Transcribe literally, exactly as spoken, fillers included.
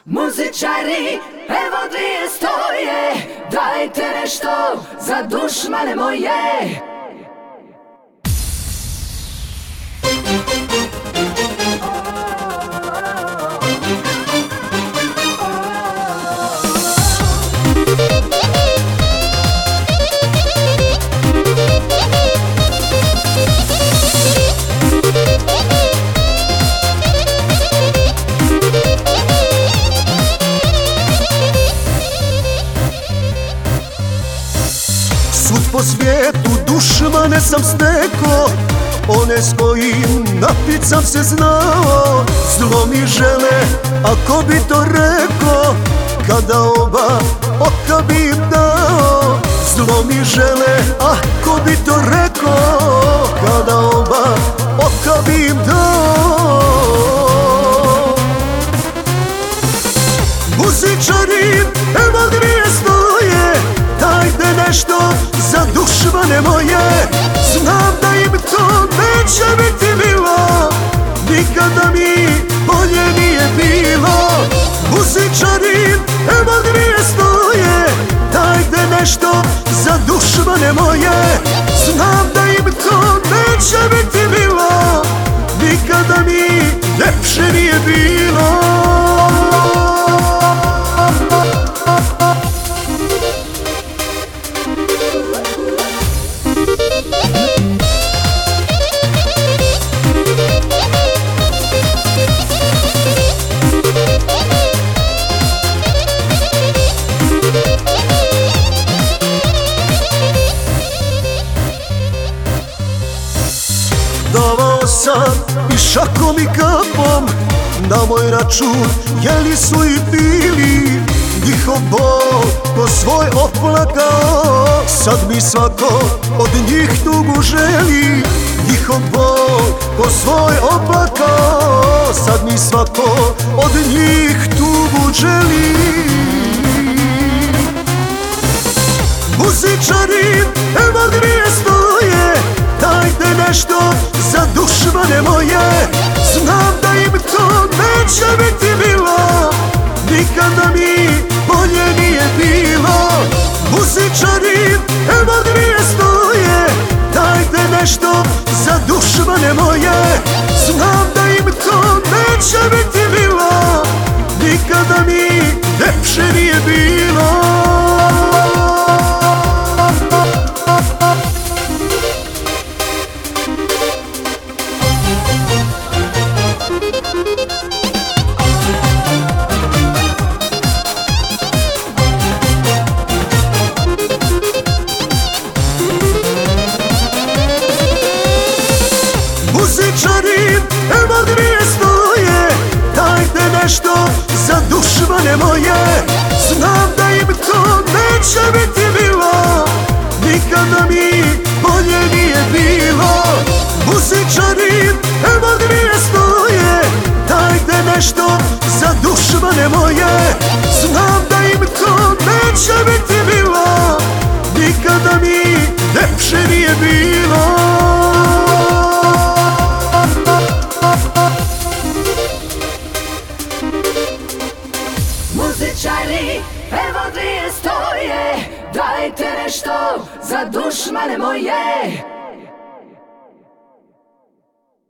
Muzičari, evo dvije stoje, dajte nešto za dušmane moje. Svud po svijetu dušmane sam steko, one s kojim napit sam se znao. Zlo mi žele, ako bi to reko, kada oba oka bi im dao. Zlo mi žele, ako bi to reko, kada oba oka bi im dao. Muzičari, evo dvije stoje, dajte nešto za dušmane moje. Znam da im to neće biti milo, nikada mi bolje nije bilo. Muzičari, evo dvije stoje, dajte nešto za dušmane moje. Znam da im to neće biti milo, nikada mi ljepše nije bilo. Davao sam i šakom i kapom, na moj račun jeli su i bili. Njihov bol ko svoj oplakao, sad mi svako od njih tugu želi. Njihov bol ko svoj oplakao, sad mi svako od njih tugu želi. Muzičari, evo dvije stoje, dajte nešto za dušmane moje. Znam da im to neće biti milo, nikada mi bolje nije bilo. Muzičari, evo dvije stoje, dajte nešto za dušmane moje. Znam da im to neće biti milo, nikada mi ljepše nije bilo. Muzičari, evo dvije stoje, dajte nešto za dušmane moje. Znam da im to neće biti milo, nikada mi bolje nije bilo. Muzičari, evo dvije stoje, dajte nešto za dušmane moje. Znam da im to neće biti milo, nikada mi ljepše nije bilo. Muzičari, evo dvije stoje, dajte nešto za dušmane moje.